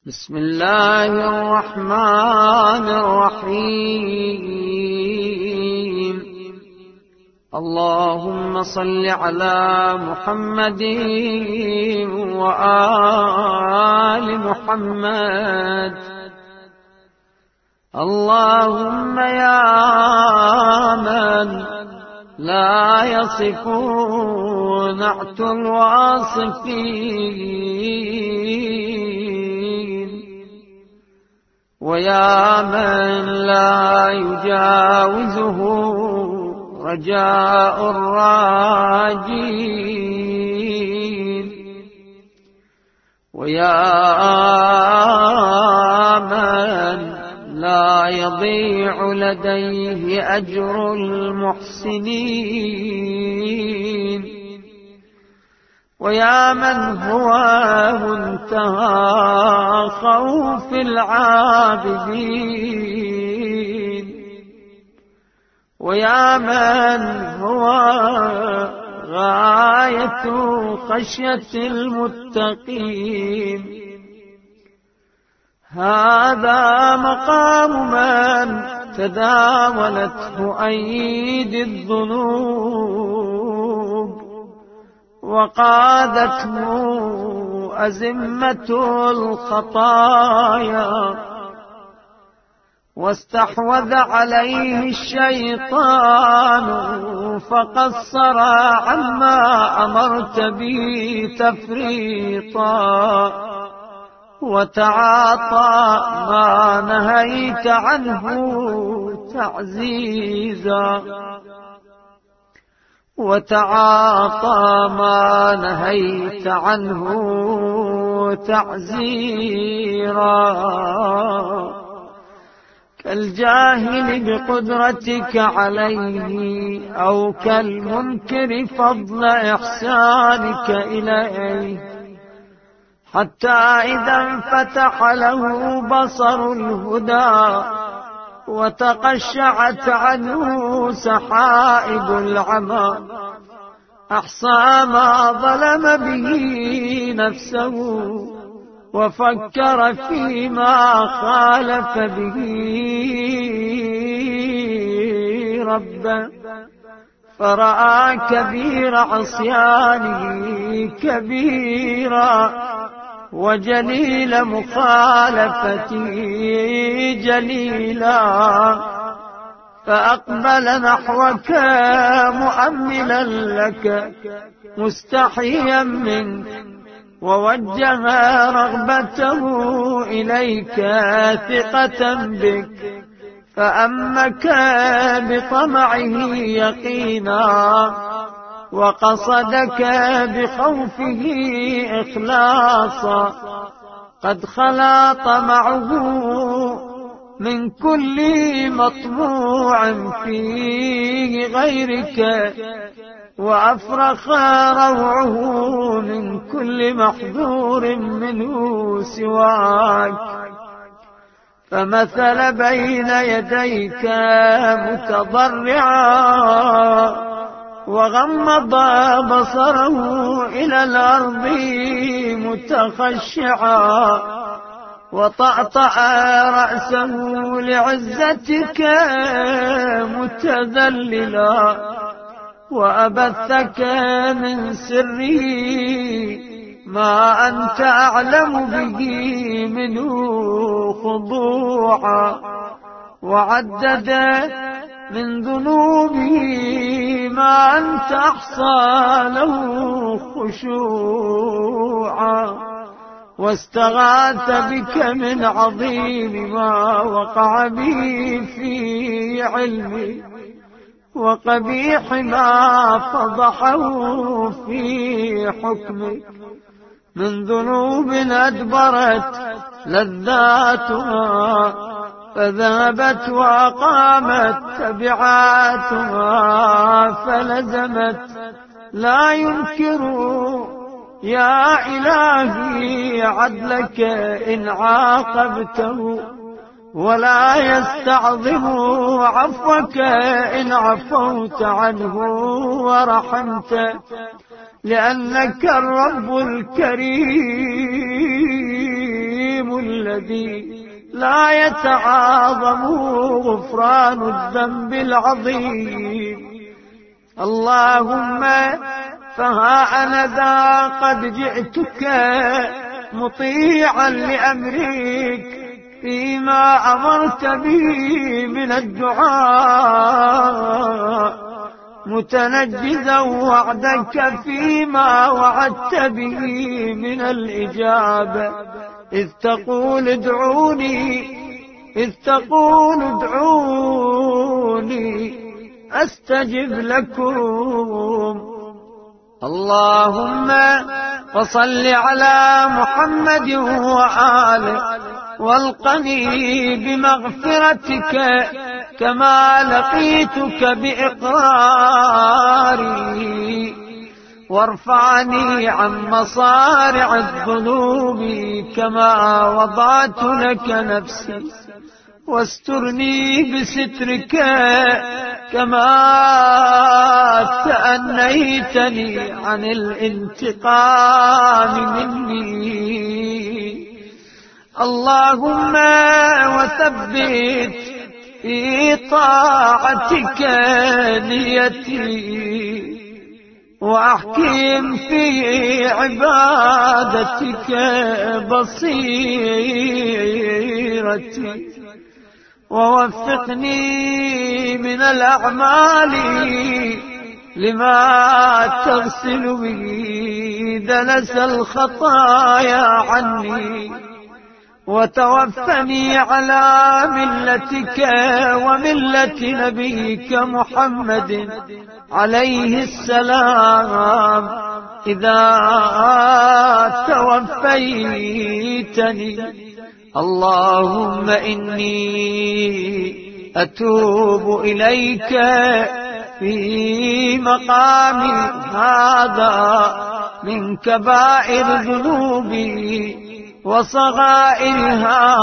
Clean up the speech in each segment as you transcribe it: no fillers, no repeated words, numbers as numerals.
بسم الله الرحمن الرحيم. اللهم صل على محمد وآل محمد. اللهم يا من لا يصف نعت الواصفين، ويا من لا يجاوزه رجاء الراجين، ويا من لا يضيع لديه أجر المحسنين، ويا من هو منتهى خوف العابدين، ويا من هو غاية خشية المتقين. هذا مقام من تداولته أيدي الذنوب، وقادته أزمة الخطايا، واستحوذ عليه الشيطان فقصر عما أمرت به تفريطا، وتعاطى ما نهيت عنه تعزيزا، وتعاطى ما نهيت عنه تعزيرا، كالجاهل بقدرتك عليه، أو كالمنكر فضل إحسانك إليه، حتى إذا انفتح له بصر الهدى وتقشعت عنه سحائب العمى، أحصى ما ظلم به نفسه وفكر فيما خالف به ربه، فرأى كبير عصيانه كبيرا، وجليل مخالفته جليلا، فأقبل نحوك مؤملا لك مستحيا منك، ووجه رغبته إليك ثقة بك، فأمك بطمعه يقينا، وقصدك بخوفه إخلاصا. قد خلا طمعه من كل مطموع فيه غيرك، وأفرخ روعه من كل محذور منه سواك، فمثل بين يديك متضرعا، وغمض بصره إلى الأرض متخشعا، وطأطأ رأسه لعزتك متذللا، وأبثك من سره ما أنت أعلم به منه خضوعا، وعدد من ذنوبه ما أنت أحصى له خشوعا، واستغاث بك من عظيم ما وقع به في علمه، وقبيح ما فضحه في حكمك، من ذنوب أدبرت لذاتها فذهبت، وأقامت تبعاتها فلزمت. لا ينكر يا إلهي عدلك إن عاقبته، ولا يستعظم عفوك إن عفوت عنه ورحمته، لأنك الرب الكريم الذي لا يتعاظم غفران الذنب العظيم. اللهم فها أنا ذا قد جئتك مطيعا لأمرك فيما أمرت به من الدعاء، متنجزا وعدك فيما وعدت به من الإجابة، إذ تقول ادعوني أستجب لكم. اللهم فصل على محمد وآله والقني بمغفرتك كما لقيتك بإقراري، وارفعني عن مصارع الذنوب كما وضعت لك نفسي، واسترني بسترك كما تأنيتني عن الانتقام مني. اللهم وثبت في طاعتك نيتي، وأحكم في عبادتك بصيرتي، ووفقني من الأعمال لما تغسل به دنس الخطايا عني، وتوفني على ملتك وملة نبيك محمد عليه السلام إذا توفيتني. اللهم إني أتوب إليك في مقامي هذا من كبائر ذنوبي وصغائرها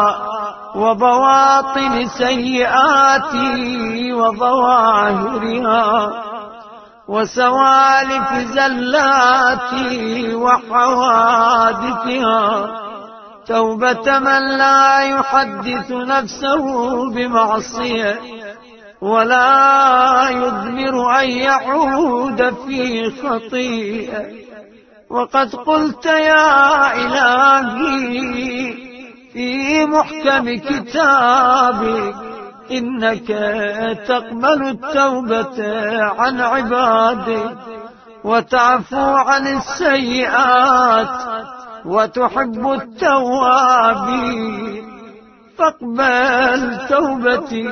وبواطن سيئاتي وظواهرها وسوالف زلاتي وحوادثها، توبة من لا يحدث نفسه بمعصية ولا يضمر أن يعود في خطيئة. وقد قلت يا إلهي في محكم كتابك إنك تقبل التوبة عن عبادك وتعفو عن السيئات وتحب التوابين، فاقبل توبتي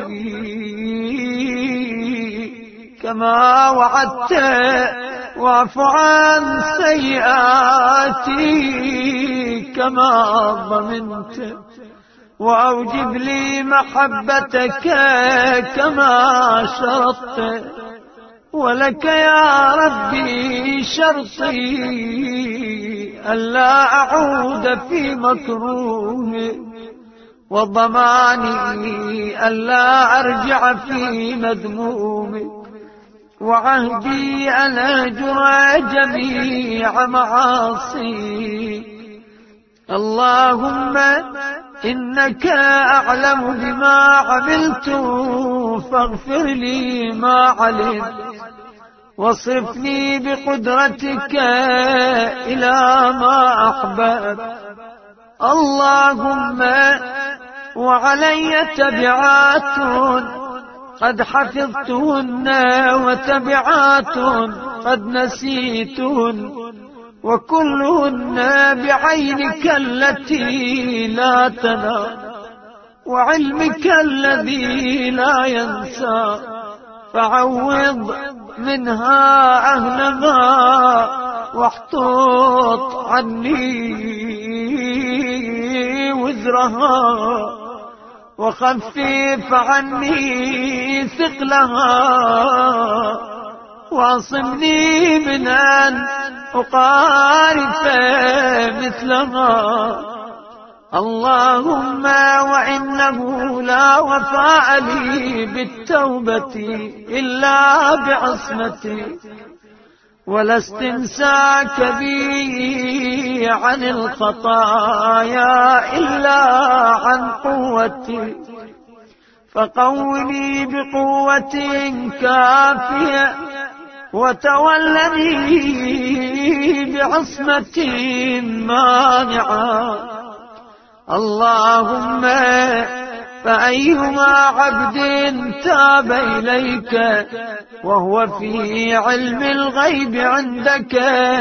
كما وعدت، واعف عن سيئاتي كما ضمنت، وأوجب لي محبتك كما شرطت. ولك يا ربي شرطي ألا أعود في مكروه، وضماني ألا أرجع في مذموم، وعهدي أن أهجر جميع معاصي. اللهم إنك أعلم بما عملت فاغفر لي ما علمت، واصرفني بقدرتك إلى ما أحببت. اللهم وعلي تبعات قد حفظتهن وتبعات قد نسيتهن، وكلهن بعينك التي لا تنام وعلمك الذي لا ينسى، فعوض منها أهلها واحطط عني وزرها، وخفف عني ثقلها، واعصمني من أن أقارف مثلها. اللهم وإنه لا وفاء لي بالتوبة إلا بعصمتي، ولا استمساك بي عن الخطايا إلا عن قوتي، فقوني بقوة كافية وتولني بعصمة مانعة. اللهم فأيما عبد تاب إليك وهو في علم الغيب عندك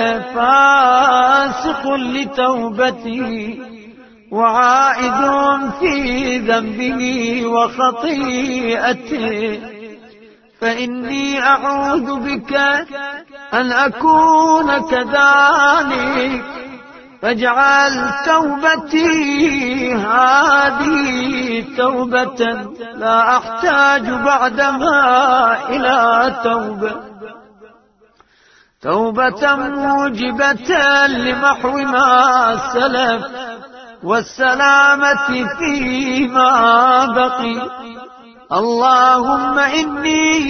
فاسق لتوبته وعائد في ذنبه وخطيئته، فإني أعوذ بك أن أكون كذلك، فاجعل توبتي هذه توبة لا أحتاج بعدها إلى توبة موجبة لمحو ما سلف والسلامة فيما بقي. اللهم إني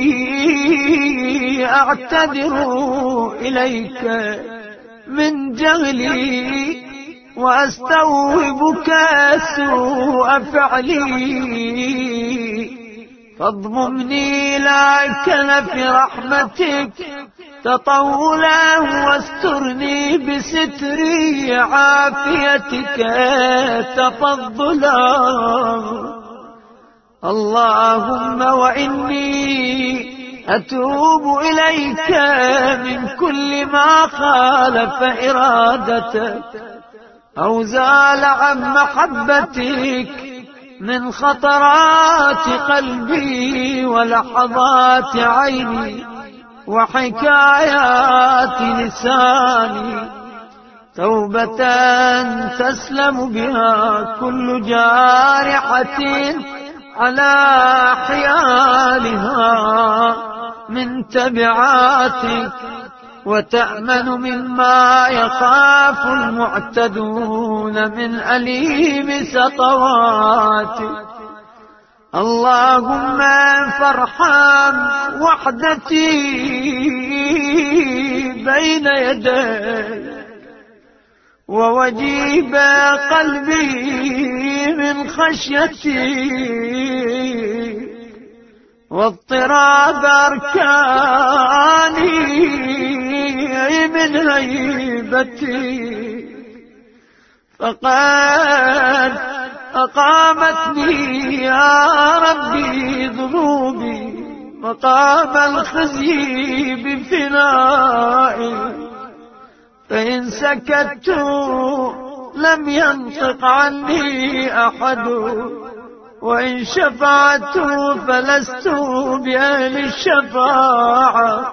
أعتذر إليك من جهلي وأستوهبك سوء فعلي، فاضممني إلى كنف رحمتك تطولا واسترني بستر عافيتك تفضلا. اللهم وإني أتوب إليك من كل ما خالف إرادتك أو زال عن محبتك من خطرات قلبي ولحظات عيني وحكايات لساني، توبة تسلم بها كل جارحة على حيالها من تبعاتك، وتأمن مما يخاف المعتدون من أليم سطواتك. اللهم فارحم وحدتي بين يديك ووجيب قلبي من خشيتي واضطراب أركاني من هيبتي، فقد أقامتني يا ربي ذنوبي مقام الخزي بفنائي، فإن سكت لم ينطق عني أحد، وإن شفعت فلست بأهل الشفاعة.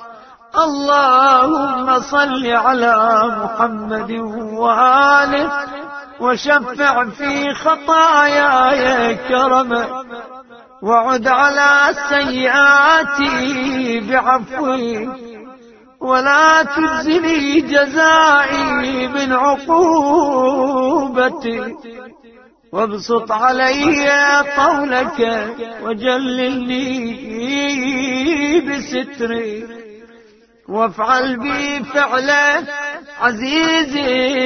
اللهم صل على محمد وآله وشفع في خطاياي كرما، وعد على سيئاتي بعفوك، ولا تجزني جزائي من عقوبتي، وابسط علي طولك وجللني بستري، وافعل بي فعل عزيز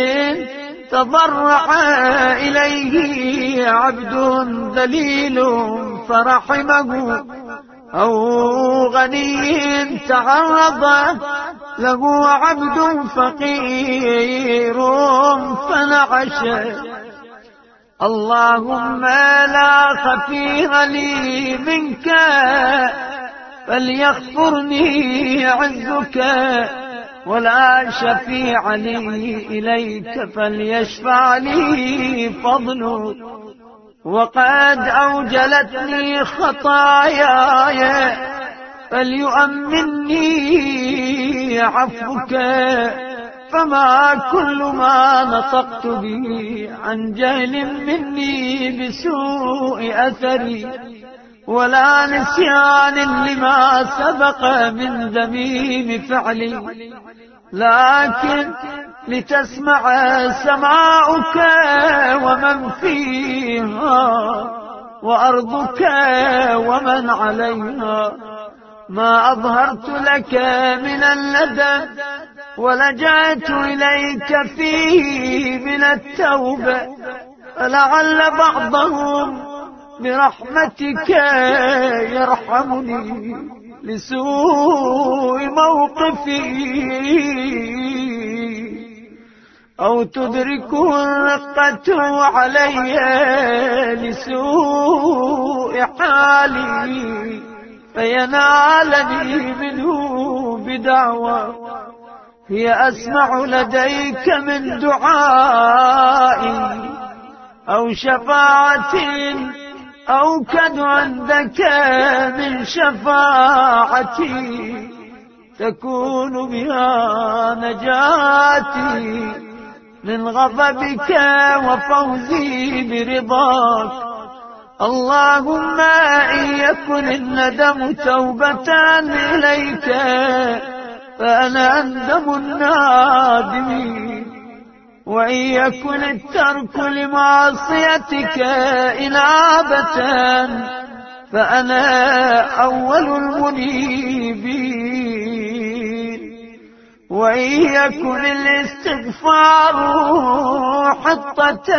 تضرع إليه عبد ذليل فرحمه، أو غني تعرض له عبد فقير فنعشه. اللهم لا خفير لي منك فليغفرني عزك، ولا شفيع لي إليك فليشفع لي فضلك، وقد أوجلتني خطاياي فليؤمني عفوك، فما كل ما نطقت به عن جهل مني بسوء أثري ولا نسيان لما سبق من ذميم فعلي، لكن لتسمع سماؤك ومن فيها وأرضك ومن عليها، ما أظهرت لك من الندم ولجأت إليك فيه من التوبة، فلعل بعضهم برحمتك يرحمني لسوء موقفي، أو تدركه الرقة علي لسوء حالي، فينالني منه بدعوى هي أسمع لديك من دعائي، أو شفاعة أوكد عندك من شفاعتي، تكون بها نجاتي من غضبك وفوزي برضاك. اللهم إن يكن الندم توبة إليك فأنا أندم النادمين، وإن يكن الترك لمعصيتك إنابة فأنا أول المنيبين، وإن يكن الاستغفار حطة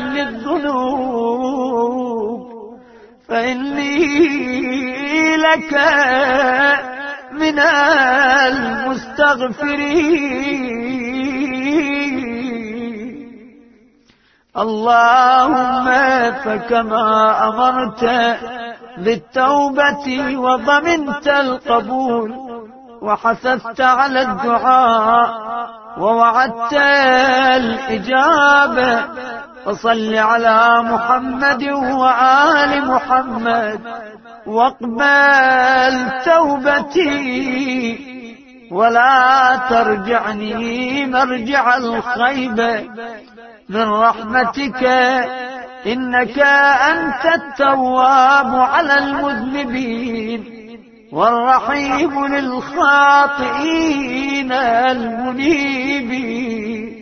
للذنوب فإني لك من المستغفرين. اللهم فكما أمرت بالتوبة وضمنت القبول وحثثت على الدعاء ووعدت الإجابة، فصل على محمد وآل محمد واقبل توبتي، ولا ترجعني مرجع الخيبة من رحمتك، إنك أنت التواب على المذنبين والرحيم للخاطئين المنيبين.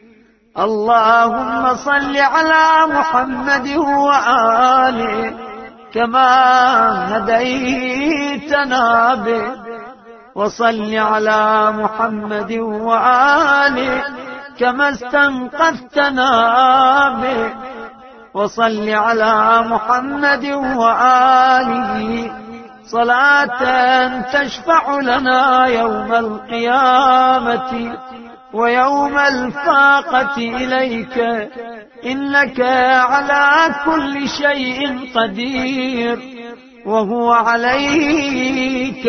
اللهم صل على محمد وآله كما هديتنا به، وصل على محمد وآله كما استنقذتنا به، وصل على محمد وآله صلاة تشفع لنا يوم القيامة ويوم الفاقة إليك، إنك على كل شيء قدير وهو عليك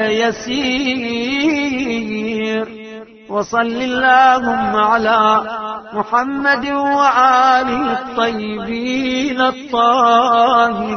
يسير. وصل اللهم على محمد وآله الطيبين الطاهرين.